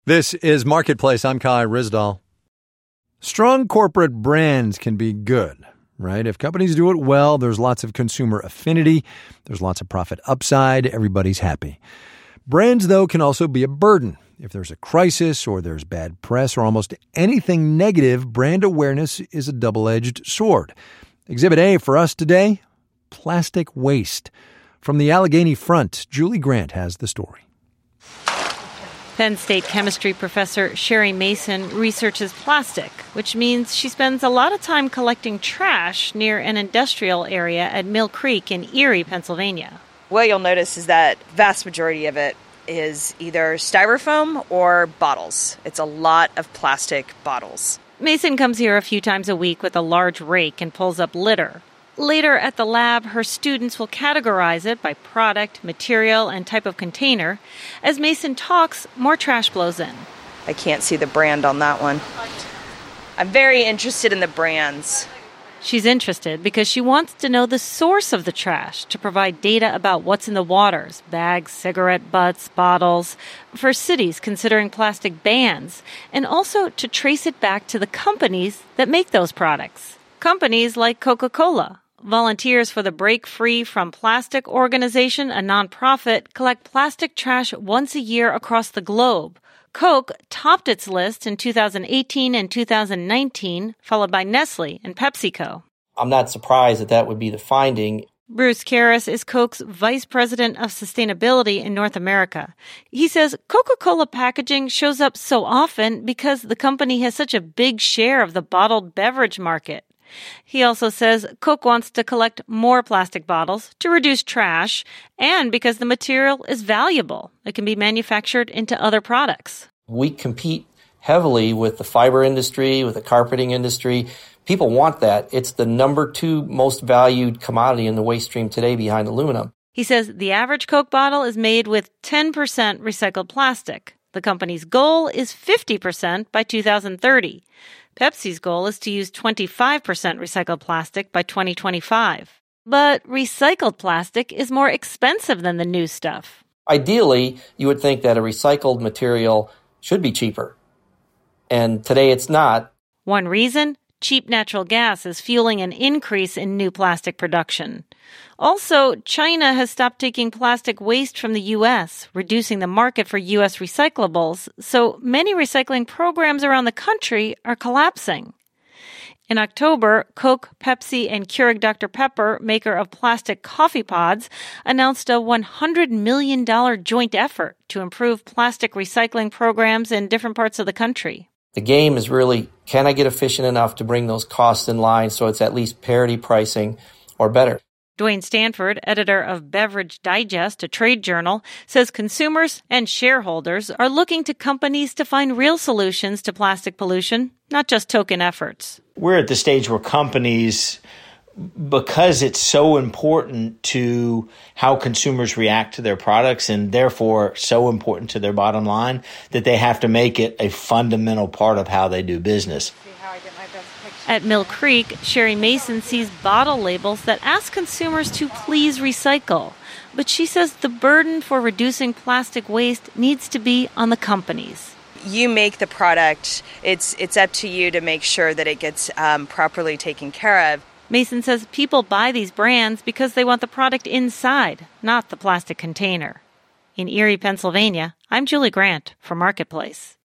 This is Marketplace. I'm Kai Ryssdal. Strong corporate brands can be good, right? If companies do it well, there's lots of consumer affinity, there's lots of profit upside, everybody's happy. Brands, though, can also be a burden. If there's a crisis or there's bad press or almost anything negative, brand awareness is a double-edged sword. Exhibit A for us today, plastic waste. From the Allegheny Front, Julie Grant has the story. Penn State chemistry professor Sherry Mason researches plastic, which means she spends a lot of time collecting trash near an industrial area at Mill Creek in Erie, Pennsylvania. What you'll notice is that vast majority of it is either styrofoam or bottles. It's a lot of plastic bottles. Mason comes here a few times a week with a large rake and pulls up litter. Later at the lab, her students will categorize it by product, material, and type of container. As Mason talks, more trash blows in. I can't see the brand on that one. I'm very interested in the brands. She's interested because she wants to know the source of the trash to provide data about what's in the waters, bags, cigarette butts, bottles, for cities considering plastic bans, and also to trace it back to the companies that make those products. Companies like Coca-Cola. Volunteers for the Break Free from Plastic organization, a nonprofit, collect plastic trash once a year across the globe. Coke topped its list in 2018 and 2019, followed by Nestle and PepsiCo. I'm not surprised that would be the finding. Bruce Karras is Coke's Vice President of Sustainability in North America. He says Coca-Cola packaging shows up so often because the company has such a big share of the bottled beverage market. He also says Coke wants to collect more plastic bottles to reduce trash and because the material is valuable. It can be manufactured into other products. We compete heavily with the fiber industry, with the carpeting industry. People want that. It's the number 2 most valued commodity in the waste stream today behind aluminum. He says the average Coke bottle is made with 10% recycled plastic. The company's goal is 50% by 2030. Pepsi's goal is to use 25% recycled plastic by 2025. But recycled plastic is more expensive than the new stuff. Ideally, you would think that a recycled material should be cheaper. And today it's not. One reason? Cheap natural gas is fueling an increase in new plastic production. Also, China has stopped taking plastic waste from the U.S., reducing the market for U.S. recyclables, so many recycling programs around the country are collapsing. In October, Coke, Pepsi, and Keurig Dr. Pepper, maker of plastic coffee pods, announced a $100 million joint effort to improve plastic recycling programs in different parts of the country. The game is really, can I get efficient enough to bring those costs in line so it's at least parity pricing or better? Dwayne Stanford, editor of Beverage Digest, a trade journal, says consumers and shareholders are looking to companies to find real solutions to plastic pollution, not just token efforts. We're at the stage where companies, because it's so important to how consumers react to their products and therefore so important to their bottom line, that they have to make it a fundamental part of how they do business. At Mill Creek, Sherry Mason sees bottle labels that ask consumers to please recycle. But she says the burden for reducing plastic waste needs to be on the companies. You make the product. It's up to you to make sure that it gets properly taken care of. Mason says people buy these brands because they want the product inside, not the plastic container. In Erie, Pennsylvania, I'm Julie Grant for Marketplace.